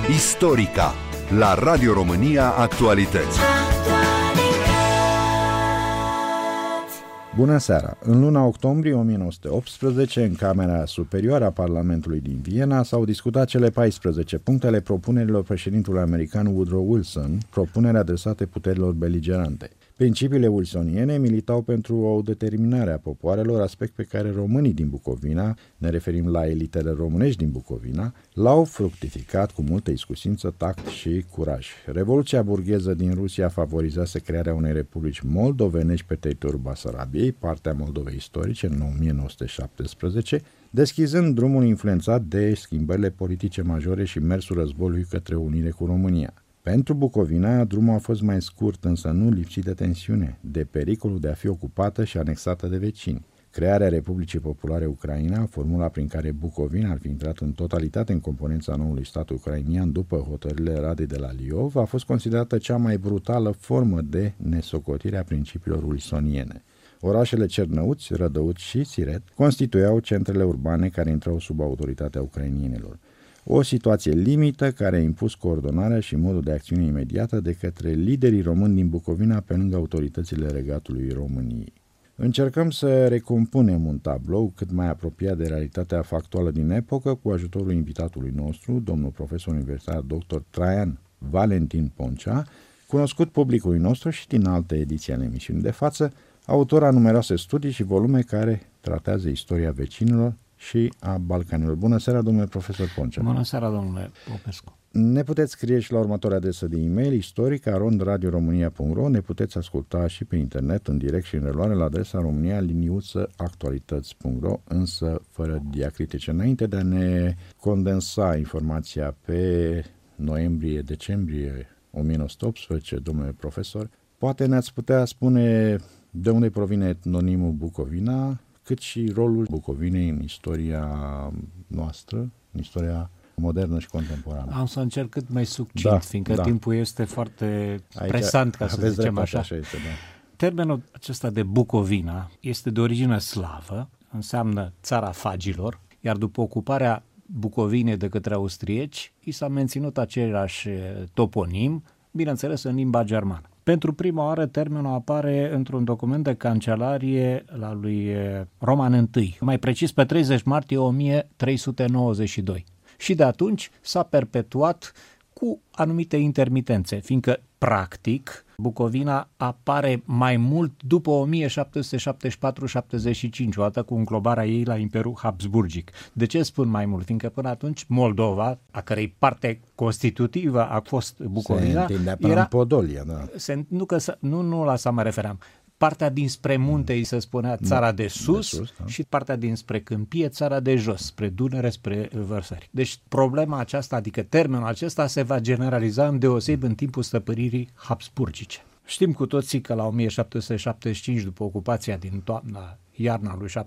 Istorica la Radio România Actualități. Bună seara! În luna octombrie 1918, în Camera Superioară a Parlamentului din Viena, s-au discutat cele 14 puncte ale propunerilor președintelui american Woodrow Wilson, propuneri adresate puterilor beligerante. Principiile wilsoniene militau pentru o determinare a popoarelor, aspect pe care românii din Bucovina, ne referim la elitele românești din Bucovina, l-au fructificat cu multă iscusință, tact și curaj. Revoluția burgheză din Rusia favorizase crearea unei republici moldovenești pe teritoriul Basarabiei, partea Moldovei istorice, în 1917, deschizând drumul influențat de schimbările politice majore și mersul războiului către unire cu România. Pentru Bucovina, drumul a fost mai scurt, însă nu lipsit de tensiune, de pericolul de a fi ocupată și anexată de vecini. Crearea Republicii Populare Ucraina, formula prin care Bucovina ar fi intrat în totalitate în componența noului stat ucrainian după hotărârile Radei de la Liov, a fost considerată cea mai brutală formă de nesocotire a principiilor wilsoniene. Orașele Cernăuți, Rădăuți și Siret constituiau centrele urbane care intrau sub autoritatea ucrainienilor. O situație limită care a impus coordonarea și modul de acțiune imediată de către liderii români din Bucovina pe lângă autoritățile Regatului României. Încercăm să recompunem un tablou cât mai apropiat de realitatea factuală din epocă cu ajutorul invitatului nostru, domnul profesor universitar dr. Traian Valentin Poncea, cunoscut publicului nostru și din alte ediții ale emisiunii de față, autor a numeroase studii și volume care tratează istoria vecinilor și a Balcanilor. Bună seara, domnule profesor Poncea. Bună seara, domnule Popescu. Ne puteți scrie și la următoarea adresă de e-mail istorica@radioromania.ro. Ne puteți asculta și pe internet în direct și în reluare la adresa romania-actualități.ro, însă fără diacritice. Înainte de a ne condensa informația pe noiembrie-decembrie 1918, domnule profesor, poate ne-ați putea spune de unde provine etnonimul Bucovina, cât și rolul Bucovinei în istoria noastră, în istoria modernă și contemporană. Am să încerc cât mai succint, fiindcă timpul este foarte presant, ca să zicem așa. Așa este, da. Termenul acesta de Bucovina este de origine slavă, înseamnă țara fagilor, iar după ocuparea Bucovinei de către austrieci, i s-a menținut același toponim, bineînțeles în limba germană. Pentru prima oară termenul apare într-un document de cancelarie la lui Roman I, mai precis pe 30 martie 1392. Și de atunci s-a perpetuat cu anumite intermitențe, fiindcă, practic, Bucovina apare mai mult după 1774-75, odată cu înglobarea ei la Imperiul Habsburgic. De ce spun mai mult? Fiindcă până atunci Moldova, a cărei parte constitutivă a fost Bucovina, se întindea până în Podolia, da. Nu la asta mă referam. Partea dinspre munte îi se spunea țara de sus, da. Și partea dinspre câmpie țara de jos, spre Dunăre, spre vărsări. Deci problema aceasta, adică termenul acesta se va generaliza îndeosebi în timpul stăpânirii habsburgice. Știm cu toții că la 1775, după ocupația din iarna lui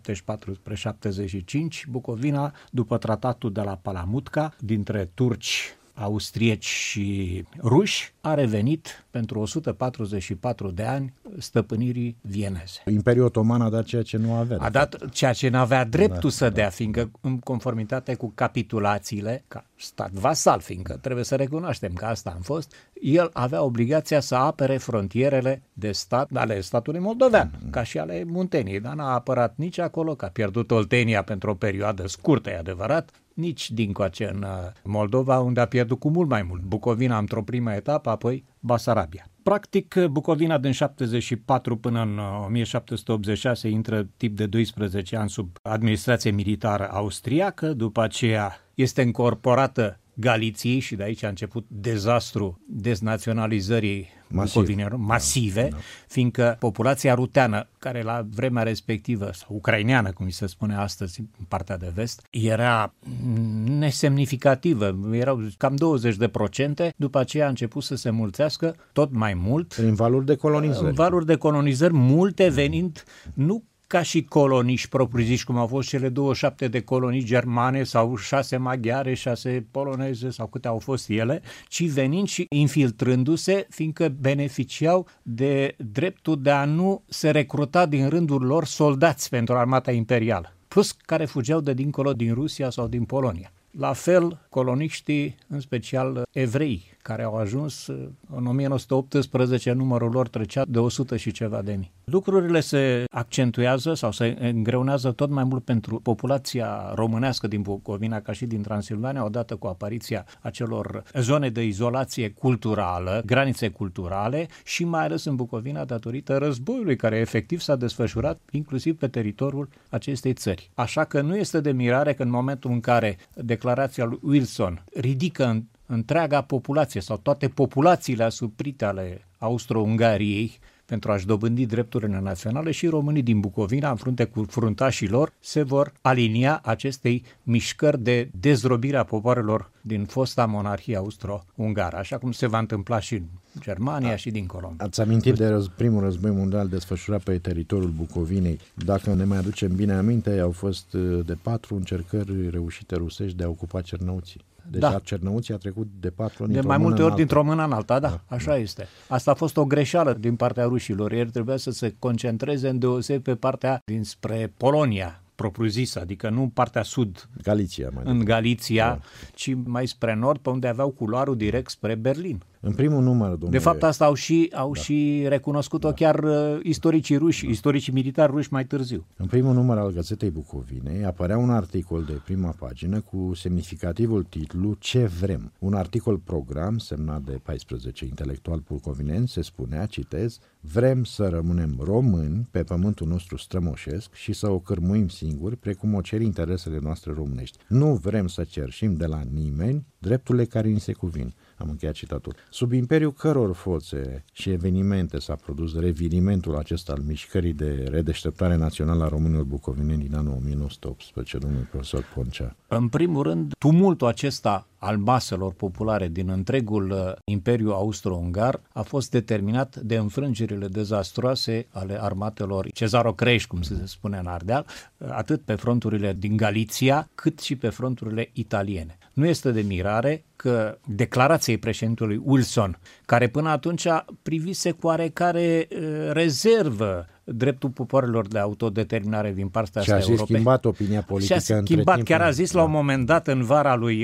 74-75, Bucovina, după tratatul de la Palamutca, dintre turci, austrieci și ruși, a revenit pentru 144 de ani stăpânirii vieneze. Imperiul Otoman a dat ceea ce nu avea. A dat ceea ce n-avea dreptul să dea, fiindcă în conformitate cu capitulațiile, ca stat vasal, fiindcă trebuie să recunoaștem că asta am fost, el avea obligația să apere frontierele de stat ale statului moldovean, ca și ale Munteniei, dar n-a apărat nici acolo, că a pierdut Oltenia pentru o perioadă scurtă, e adevărat, nici dincoace în Moldova, unde a pierdut cu mult mai mult. Bucovina într-o primă etapă, apoi Basarabia. Practic, Bucovina din 74 până în 1786 intră tip de 12 ani sub administrație militară austriacă, după aceea este încorporată Galiției și de aici a început dezastru deznaționalizării bucovinelor masive, fiindcă populația ruteană, care la vremea respectivă, sau ucraineană, cum se spune astăzi în partea de vest, era nesemnificativă, erau cam 20%, după aceea a început să se mulțească tot mai mult. Prin valuri de colonizări. Valuri de colonizări, multe venind nu ca și coloniști propriu-ziși, cum au fost cele 27 de colonii germane sau 6 maghiare, 6 poloneze sau câte au fost ele, ci venind și infiltrându-se, fiindcă beneficiau de dreptul de a nu se recruta din rândul lor soldați pentru armata imperială, plus care fugeau de dincolo din Rusia sau din Polonia. La fel, coloniștii, în special evrei, care au ajuns în 1918, numărul lor trecea de 100 și ceva de mii. Lucrurile se accentuează sau se îngreunează tot mai mult pentru populația românească din Bucovina, ca și din Transilvania, odată cu apariția acelor zone de izolație culturală, granițe culturale și mai ales în Bucovina datorită războiului care efectiv s-a desfășurat inclusiv pe teritoriul acestei țări. Așa că nu este de mirare că în momentul în care declarația lui Wilson ridică întreaga populație sau toate populațiile asuprite ale Austro-Ungariei pentru a-și dobândi drepturile naționale, și românii din Bucovina, în frunte cu fruntașii lor, se vor alinia acestei mișcări de dezrobire a popoarelor din fosta monarhie austro-ungară, așa cum se va întâmpla și în Germania și dincolo. Ați amintit de primul război mondial desfășurat pe teritoriul Bucovinei. Dacă ne mai aducem bine aminte, au fost de 4 încercări reușite rusești de a ocupa Cernăuții. Deci Cernăuții a trecut de 4 ori de mai multe ori dintr-o mână în alta, da, așa este. Asta a fost o greșeală din partea rușilor. Ei trebuia să se concentreze îndeosebi pe partea dinspre Polonia propriu-zisă, adică nu partea sud, Galiția, în Galiția, ci mai spre nord, pe unde aveau culoarul direct spre Berlin. În primul număr, domnule... De fapt, asta au și recunoscut-o chiar istoricii ruși, istoricii militari ruși mai târziu. În primul număr al Gazetei Bucovinei apărea un articol de prima pagină cu semnificativul titlu Ce vrem? Un articol program semnat de 14 intelectuali bucovineni. Se spunea, citez, vrem să rămânem români pe pământul nostru strămoșesc și să o cârmuim singuri, precum o cer interesele noastre românești. Nu vrem să cerșim de la nimeni drepturile care ni se cuvin. Am încheiat citatul. Sub imperiul căror forțe și evenimente s-a produs revirimentul acesta al mișcării de redeșteptare națională a românilor bucovineni din anul 1918, domnul profesor Poncea? În primul rând, tumultul acesta al maselor populare din întregul Imperiu Austro-Ungar a fost determinat de înfrângerile dezastroase ale armatelor cezaro-crești, cum se spune în Ardeal, atât pe fronturile din Galiția, cât și pe fronturile italiene. Nu este de mirare că declarației președintelui Wilson, care până atunci privise cu oarecare rezervă dreptul popoarelor de autodeterminare din partea asta europei. Și a schimbat opinia politică. Și a schimbat, chiar a zis la un moment dat în vara lui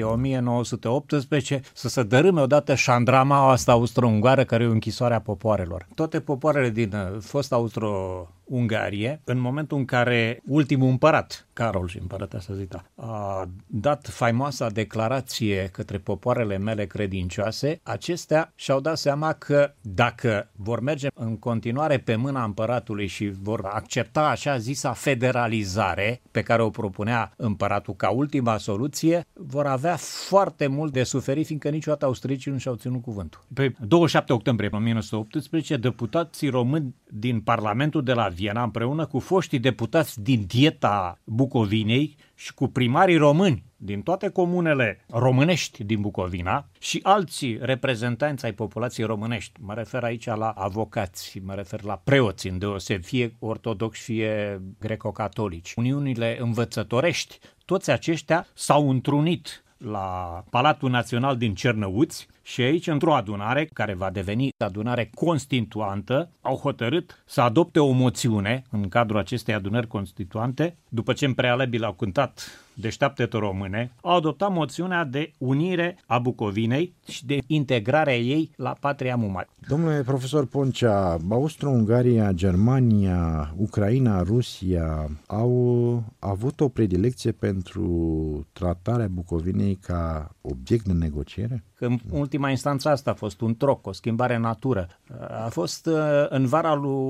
1918 să se dărâme odată șandramaua asta austro-ungară care e o închisoare a popoarelor. Toate popoarele din fosta Austro-Ungarie, în momentul în care ultimul împărat, Carol și împărăteasa Zita, a dat faimoasa declarație către popoarele mele credincioase, acestea și-au dat seama că dacă vor merge în continuare pe mâna împăratului și vor accepta așa zisa federalizare pe care o propunea împăratul ca ultima soluție, vor avea foarte mult de suferit, fiindcă niciodată austriecii nu și-au ținut cuvântul. Pe 27 octombrie 1918, deputații români din Parlamentul de la Viena, împreună cu foștii deputați din Dieta Bucovinei și cu primarii români din toate comunele românești din Bucovina și alții reprezentanți ai populației românești, mă refer aici la avocați, mă refer la preoți îndeosebi, fie ortodoxi, fie greco-catolici, uniunile învățătorești, toți aceștia s-au întrunit la Palatul Național din Cernăuți și aici, într-o adunare, care va deveni adunare constituantă, au hotărât să adopte o moțiune în cadrul acestei adunări constituante, după ce în prealabil au cântat Deșteaptă-te române, au adoptat moțiunea de unire a Bucovinei și de integrarea ei la patria mumare. Domnule profesor Poncea, Austro-Ungaria, Germania, Ucraina, Rusia au avut o predilecție pentru tratarea Bucovinei ca obiect de negociere? Că în ultima instanță asta a fost un troc, o schimbare în natură. A fost în vara lui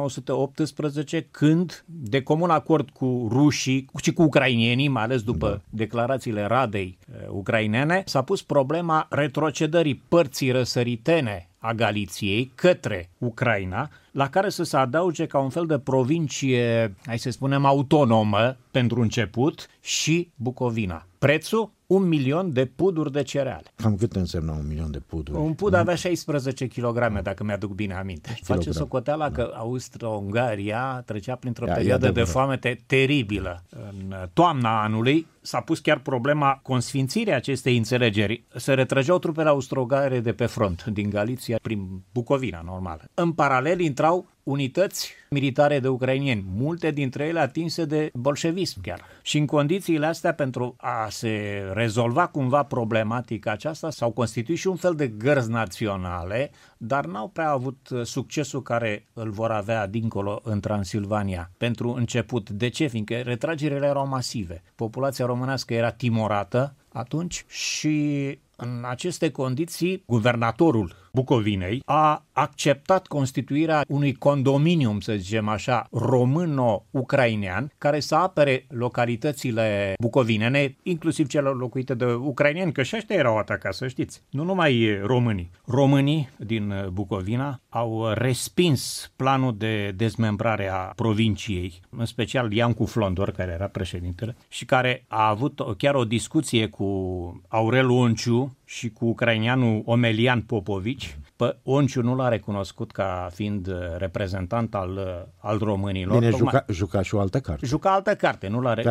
1918 când, de comun acord cu rușii și cu ucrainienii, mai ales după declarațiile Radei ucrainene, s-a pus problema retrocedării părții răsăritene a Galiției către Ucraina, la care să se adauge ca un fel de provincie, hai să spunem, autonomă pentru început și Bucovina. Prețul? 1.000.000 de puduri de cereale. Cam cât însemna 1.000.000 de puduri? Un pud avea 16 kg, dacă mi-aduc bine aminte. Face socoteala că Austro-Ungaria trecea printr-o perioadă de foamete teribilă. În toamna anului s-a pus chiar problema consfințirii acestei înțelegeri. Se retrăgeau trupele austro-ungare de pe front, din Galiția, prin Bucovina, normal. În paralel intrau unități militare de ucrainieni, multe dintre ele atinse de bolșevism chiar. Și în condițiile astea, pentru a se rezolva cumva problematica aceasta, s-au constituit și un fel de gărzi naționale, dar n-au prea avut succesul care îl vor avea dincolo în Transilvania. Pentru început. De ce? Fiindcă retragerile erau masive. Populația românească era timorată atunci și în aceste condiții, guvernatorul Bucovinei a acceptat constituirea unui condominium, să zicem așa, româno-ucrainean, care să apere localitățile bucovinene, inclusiv cele locuite de ucraineni, că și ăștia erau atacați, să știți, nu numai românii. Românii din Bucovina au respins planul de dezmembrare a provinciei, în special Iancu Flondor, care era președintele, și care a avut chiar o discuție cu Aurel Onciu și cu ucraineanul Omelian Popovici. Onciu nu l-a recunoscut ca fiind reprezentant al românilor. Bine, juca și o altă carte. Juca altă carte, nu l-a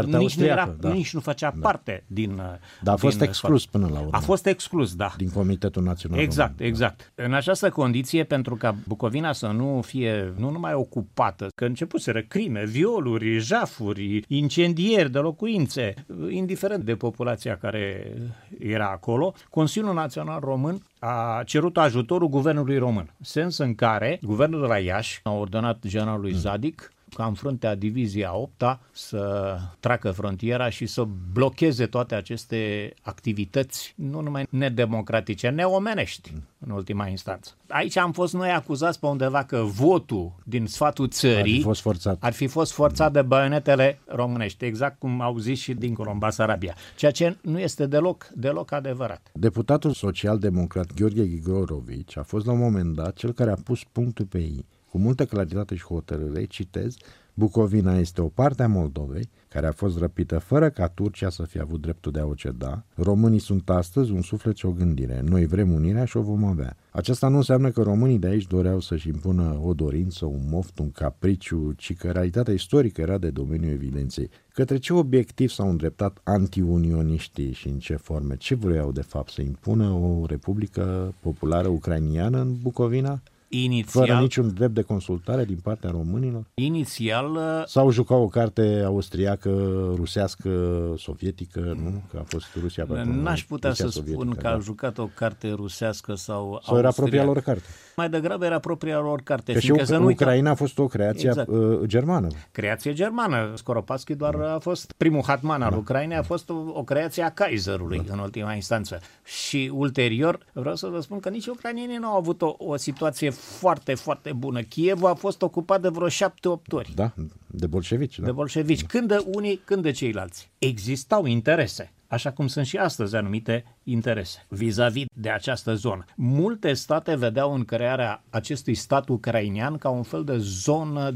nici nu făcea parte din. Dar a fost exclus până la urmă. A fost exclus, da. Din Comitetul Național. Exact. În această condiție, pentru ca Bucovina să nu fie nu numai ocupată, că începuseră crime, violuri, jafuri, incendieri de locuințe, indiferent de populația care era acolo, Consiliul Național Român a cerut ajutorul guvernului român, sens în care guvernul de la Iași a ordonat generalului Zadic ca în fruntea divizia 8-a să treacă frontiera și să blocheze toate aceste activități, nu numai nedemocratice, neomenești în ultima instanță. Aici am fost noi acuzați pe undeva că votul din sfatul țării ar fi fost forțat de baionetele românești, exact cum au zis și dincolo în Basarabia, ceea ce nu este deloc adevărat. Deputatul social-democrat Gheorghe Grigorovici a fost la un moment dat cel care a pus punctul pe ei. Cu multă claritate și hotărâre, citez, Bucovina este o parte a Moldovei care a fost răpită fără ca Turcia să fie avut dreptul de a o ceda. Românii sunt astăzi un suflet și o gândire. Noi vrem unirea și o vom avea. Aceasta nu înseamnă că românii de aici doreau să-și impună o dorință, un moft, un capriciu, ci că realitatea istorică era de domeniul evidenței. Către ce obiectiv s-au îndreptat antiunioniștii și în ce forme? Ce vreau de fapt? Să impună o republică populară ucrainiană în Bucovina? Fără niciun drept de consultare din partea românilor? Inițial... Sau juca o carte austriacă, rusească, sovietică, nu? Că a fost Rusia pe acolo. N-aș putea să spun că a jucat o carte rusească sau austriacă. Sau era propria lor carte? Mai degrabă era propria lor carte. Că și Ucraina a fost o creație germană. Creație germană. Skoropatski doar a fost primul hatman al Ucrainei, a fost o creație a Kaiserului în ultima instanță. Și ulterior, vreau să vă spun că nici ucrainienii nu au avut o situație foarte, foarte bună. Kievul a fost ocupat de vreo 7-8 ori. Da, de bolșevici. Da. De bolșevici. Când de unii, când de ceilalți. Existau interese. Așa cum sunt și astăzi anumite interese vis-a-vis de această zonă. Multe state vedeau în crearea acestui stat ucrainean ca un fel de zonă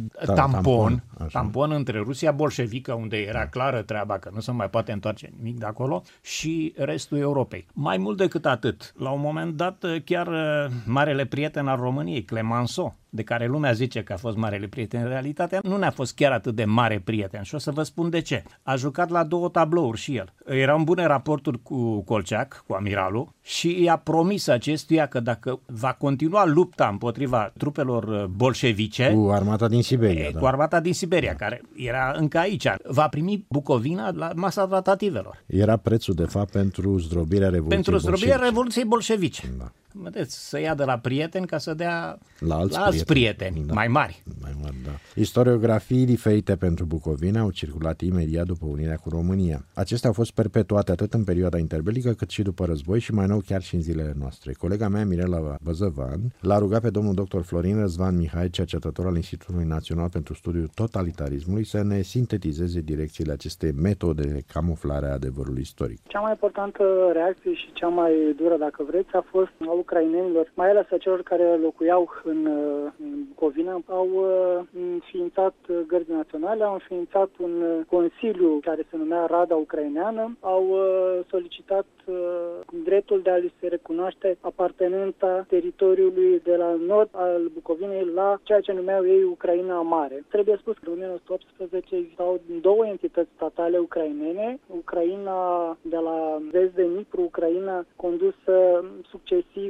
tampon între Rusia bolșevică, unde era clară treaba că nu se mai poate întoarce nimic de acolo, și restul Europei. Mai mult decât atât, la un moment dat chiar marele prieten al României, Clemenceau, de care lumea zice că a fost marele prieten, în realitate nu ne-a fost chiar atât de mare prieten și o să vă spun de ce. A jucat la 2 tablouri și el. Erau bune raporturi cu Kolchak, cu amiralul, și i-a promis acestuia că dacă va continua lupta împotriva trupelor bolșevice cu armata din Siberia, cu armata din Siberia, care era încă aici, va primi Bucovina la masa tratativelor. Era prețul, de fapt, pentru zdrobirea Revoluției bolșevice. Da. Vedeți, să ia de la prieteni ca să dea la alți prieteni mai mari. Da. Istoriografii diferite pentru Bucovina au circulat imediat după unirea cu România. Acestea au fost perpetuate atât în perioada interbelică cât și după război și mai nou chiar și în zilele noastre. Colega mea, Mirela Băzăvan, l-a rugat pe domnul dr. Florin Răzvan Mihai, cercetător al Institutului Național pentru Studiul Totalitarismului, să ne sintetizeze direcțiile acestei metode de camuflare a adevărului istoric. Cea mai importantă reacție și cea mai dură, dacă vreți, a fost a ucrainenilor, mai ales a celor care locuiau în Bucovina, au înființat gărzi naționale, au înființat un consiliu care se numea Rada Ucraineană, au solicitat dreptul de a li se recunoaște apartenența teritoriului de la nord al Bucovinei la ceea ce numeau ei Ucraina Mare. Trebuie spus că în 1918 existau 2 entități statale ucrainene, Ucraina de la vest de Nipru, Ucraina condusă succesiv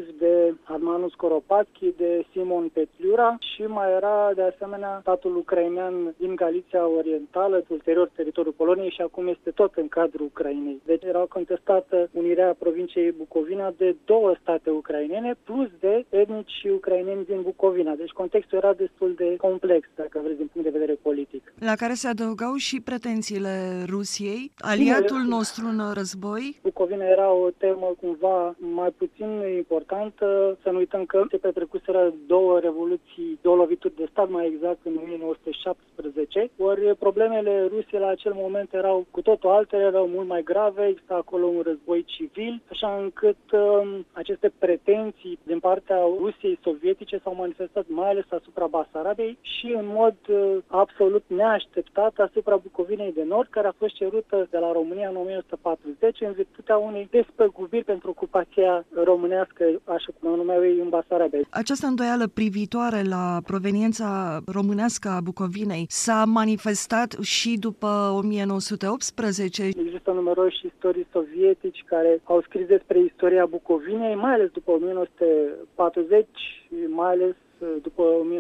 de Armanu Skoropadsky, de Simon Petliura și mai era de asemenea statul ucrainean din Galiția Orientală, ulterior teritoriul Poloniei și acum este tot în cadrul Ucrainei. Deci era contestată unirea provinciei Bucovina de două state ucrainene plus de etnici ucraineni din Bucovina. Deci contextul era destul de complex, dacă vreți, din punct de vedere politic. La care se adăugau și pretențiile Rusiei, aliatul nostru în război. Bucovina era o temă cumva mai puțin importantă. Să nu uităm că se petrecuseră două revoluții, două lovituri de stat, mai exact în 1917, ori problemele Rusiei la acel moment erau cu totul altele, erau mult mai grave, exista acolo un război civil, așa încât aceste pretenții din partea Rusiei sovietice s-au manifestat mai ales asupra Basarabiei și în mod absolut neașteptat asupra Bucovinei de Nord, care a fost cerută de la România în 1940 în virtutea unei despăgubiri pentru ocupația românească, așa cum o numeau ei, în Basarabia. Această îndoială privitoare la proveniența românească a Bucovinei s-a manifestat și după 1918. Există numeroși istorici sovietici care au scris despre istoria Bucovinei, mai ales după 1940, mai ales după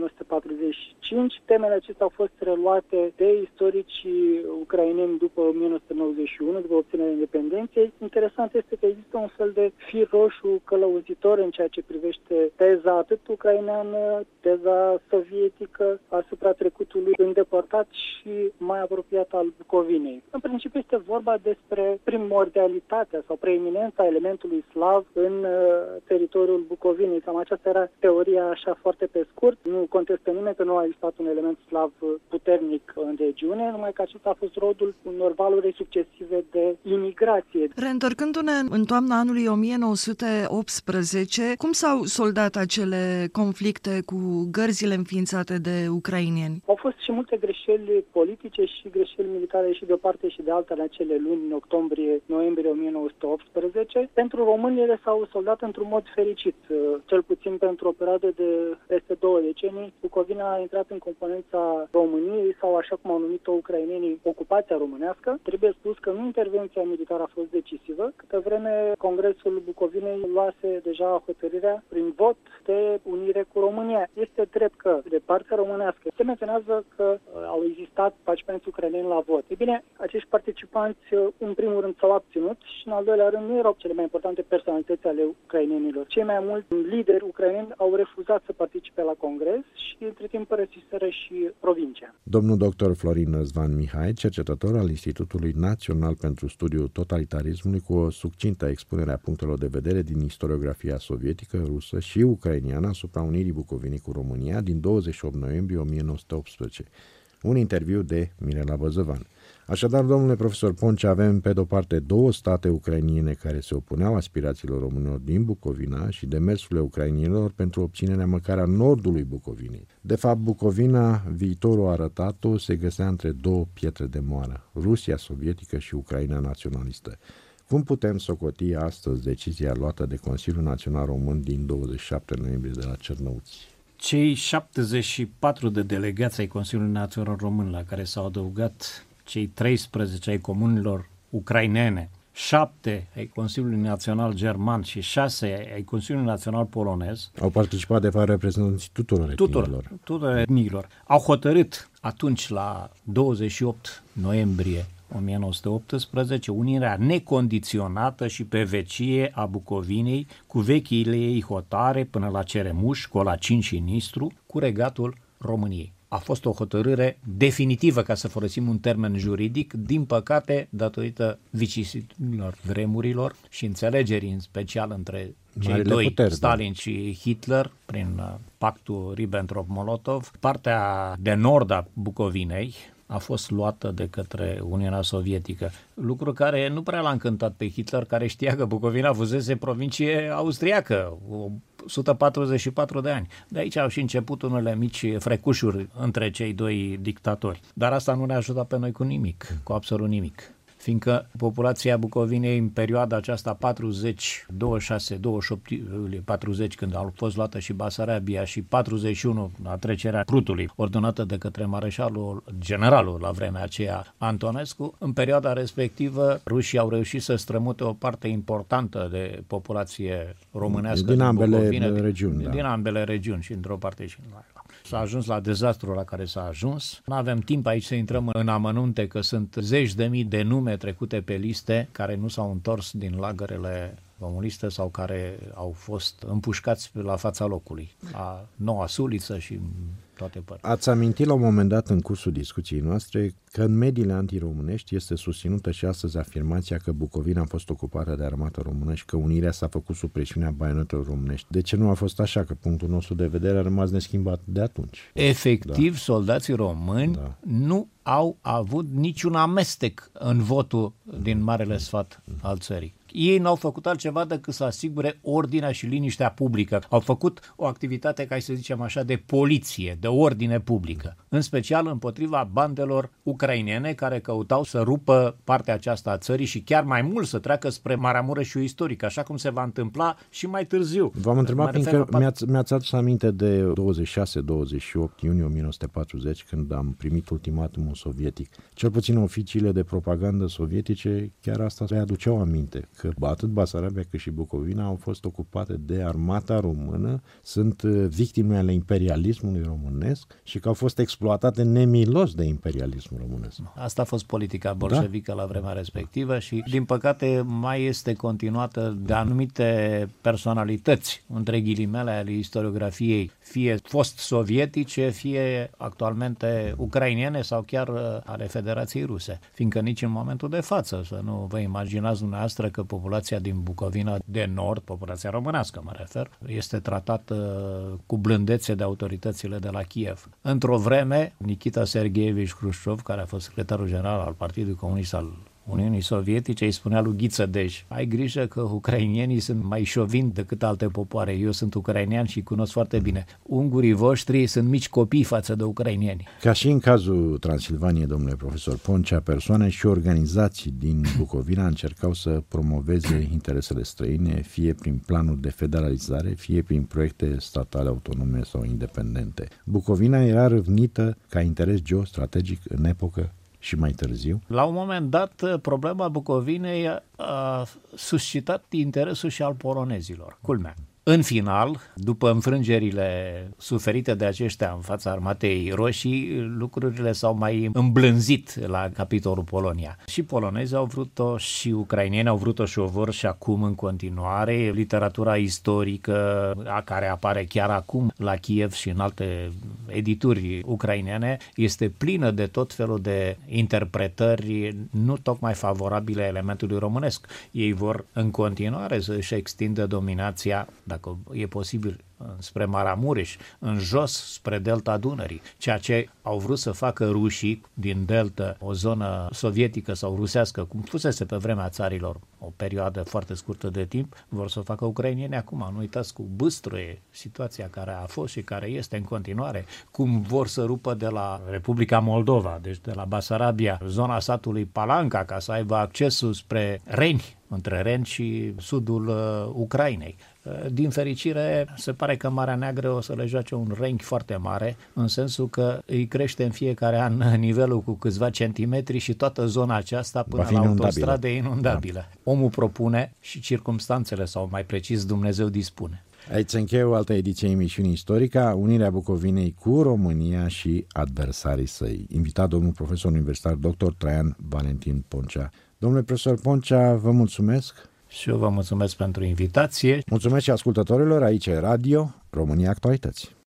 1945. Temele acestea au fost reluate de istoricii ucraineni după 1991, după obținerea independenței. Interesant este că există un fel de fir roșu călăuzitor în ceea ce privește teza atât ucraineană, teza sovietică asupra trecutului îndepărtat și mai apropiat al Bucovinei. În principiu este vorba despre primordialitatea sau preeminența elementului slav în teritoriul Bucovinei. Cam aceasta era teoria așa foarte pe scurt. Nu contestă nimeni că nu a existat un element slav puternic în regiune, numai că acesta a fost rodul unor valuri succesive de imigrație. Reîntorcându-ne în toamna anului 1918, cum s-au soldat acele conflicte cu gărzile înființate de ucraineni? Au fost și multe greșeli politice și greșeli militare și de o parte și de alta în acele luni, în octombrie-noiembrie 1918. Pentru români ele s-au soldat într-un mod fericit, cel puțin pentru o perioadă de peste 2 decenii. Bucovina a intrat în componența României sau, așa cum au numit-o ucrainenii, ocupația românească. Trebuie spus că nu intervenția militară a fost decisivă, câtă vreme Congresul Bucovinei luase deja hotărârea prin vot de unire cu România. Este drept că de partea românească se menționează că au existat participanți ucraineni la vot. Ei bine, acești participanți în primul rând s-au abținut și în al doilea rând nu erau cele mai importante personalități ale ucrainenilor. Cei mai mulți lideri ucraineni au refuzat să participe la congres și între timp părăsiseră și provincia. Domnul dr. Florin Răzvan Mihai, cercetător al Institutului Național pentru Studiul Totalitarismului, cu o succintă expunere a punctelor de vedere din istoriografia sovietică, rusă și ucrainiană asupra unirii Bucovinei cu România din 28 noiembrie 1918. Un interviu de Mirela Băzăvan. Așadar, domnule profesor Poncea, avem pe de-o parte două state ucrainiene care se opuneau aspirațiilor românilor din Bucovina și demersurile ucrainienilor pentru obținerea măcar a nordului Bucovinei. De fapt, Bucovina, viitorul arătat-o, se găsea între două pietre de moară, Rusia sovietică și Ucraina naționalistă. Cum putem socoti astăzi decizia luată de Consiliul Național Român din 27 noiembrie de la Cernăuți? Cei 74 de delegați ai Consiliului Național Român, la care s-au adăugat cei 13 ai comunilor ucrainene, 7 ai Consiliului Național German și 6 ai Consiliului Național Polonez, au participat de fapt reprezentanții tuturor etniilor. Au hotărât atunci, la 28 noiembrie 1918, unirea necondiționată și pe vecie a Bucovinei cu vechiile ei hotare până la Ceremuș, Colacin și Nistru, cu regatul României. A fost o hotărâre definitivă, ca să folosim un termen juridic, din păcate, datorită vicisitudinilor vremurilor și înțelegerii în special între cei doi, puteri, Stalin și Hitler, prin pactul Ribbentrop-Molotov. Partea de nord a Bucovinei a fost luată de către Uniunea Sovietică, lucru care nu prea l-a încântat pe Hitler, care știa că Bucovina fusese provincie austriacă, 144 de ani. De aici au și început unele mici frecușuri între cei doi dictatori. Dar asta nu ne-a ajutat pe noi cu nimic, cu absolut nimic. fiindcă populația Bucovinei în perioada aceasta 40, 26, 28 iulie 40, când a fost luată și Basarabia, și 41, la trecerea Prutului, ordonată de către generalul la vremea aceea, Antonescu, în perioada respectivă rușii au reușit să strămute o parte importantă de populație românească din ambele Bucovine, regiuni. Din ambele regiuni, și într-o parte și în alta. S-a ajuns la dezastrul la care s-a ajuns. Nu avem timp aici să intrăm în amănunte, că sunt zeci de mii de nume trecute pe liste care nu s-au întors din lagărele comuniste sau care au fost împușcați la fața locului, la Noua Suliță și toate părțile. Ați amintit la un moment dat în cursul discuției noastre că în mediile antiromânești este susținută și astăzi afirmația că Bucovina a fost ocupată de armata română și că unirea s-a făcut sub presiunea baionetelor românești. De ce nu a fost așa? Că punctul nostru de vedere a rămas neschimbat de atunci. Efectiv, soldații români nu au avut niciun amestec în votul din Marele Sfat al țării. Ei n-au făcut altceva decât să asigure ordinea și liniștea publică. Au făcut o activitate, ca să zicem așa, de poliție, de ordine publică, în special împotriva bandelor ucrainene care căutau să rupă partea aceasta a țării și chiar mai mult să treacă spre Maramureșul istoric, așa cum se va întâmpla și mai târziu. V-am întrebat fiindcă mi-ați adus aminte de 26-28 iunie 1940, când am primit ultimatumul sovietic. Cel puțin oficiile de propagandă sovietice chiar asta le aduceau aminte, că atât Basarabia cât și Bucovina au fost ocupate de armata română, sunt victime ale imperialismului românesc și că au fost exploatate nemilos de imperialismul românesc. Asta a fost politica bolșevică la vremea respectivă și, din păcate, mai este continuată de anumite personalități, între ghilimele, ale istoriografiei, fie fost sovietice, fie actualmente ucrainene sau chiar ale Federației Ruse. Fiindcă nici în momentul de față, să nu vă imaginați dumneavoastră că populația din Bucovina de Nord, populația românească mă refer, este tratată cu blândețe de autoritățile de la Kiev. Într-o vreme, Nikita Sergeevici Hrușciov, care a fost secretarul general al Partidului Comunist al Uniunii Sovietice, îi spunea lui Ghiță Dej: ai grijă că ucrainienii sunt mai șovini decât alte popoare. Eu sunt ucrainean și cunosc foarte bine. Ungurii voștri sunt mici copii față de ucrainieni. Ca și în cazul Transilvaniei, domnule profesor Poncea, persoane și organizații din Bucovina încercau să promoveze interesele străine, fie prin planuri de federalizare, fie prin proiecte statale autonome sau independente. Bucovina era râvnită ca interes geostrategic în epocă și mai târziu? La un moment dat, problema Bucovinei a suscitat interesul și al polonezilor. Culmea. În final, după înfrângerile suferite de aceștia în fața armatei roșii, lucrurile s-au mai îmblânzit la capitolul Polonia. Și polonezii au vrut-o și ucraineni au vrut-o și o vor și acum în continuare. Literatura istorică, care apare chiar acum la Kiev și în alte edituri ucrainene, este plină de tot felul de interpretări nu tocmai favorabile elementului românesc. Ei vor în continuare să își extindă dominația, dacă e posibil, spre Maramureș, în jos spre delta Dunării, ceea ce au vrut să facă rușii din delta, o zonă sovietică sau rusească, cum fusese pe vremea țarilor, o perioadă foarte scurtă de timp, vor să facă ucrainieni acum. Nu uitați cu Bâstroe, situația care a fost și care este în continuare, cum vor să rupă de la Republica Moldova, deci de la Basarabia, zona satului Palanca, ca să aibă accesul spre Reni, între Ren și sudul Ucrainei. Din fericire, se pare că Marea Neagră o să le joace un renghi foarte mare, în sensul că îi crește în fiecare an nivelul cu câțiva centimetri și toată zona aceasta până la autostradă e inundabilă. Da. Omul propune și circumstanțele, sau mai precis Dumnezeu dispune. Aici se încheie o altă ediție emisiunii Istorica, unirea Bucovinei cu România și adversarii săi. Invitat domnul profesor universitar dr. Traian Valentin Poncea. Domnule profesor Poncea, vă mulțumesc. Și eu vă mulțumesc pentru invitație. Mulțumesc și ascultătorilor, aici e Radio România Actualități.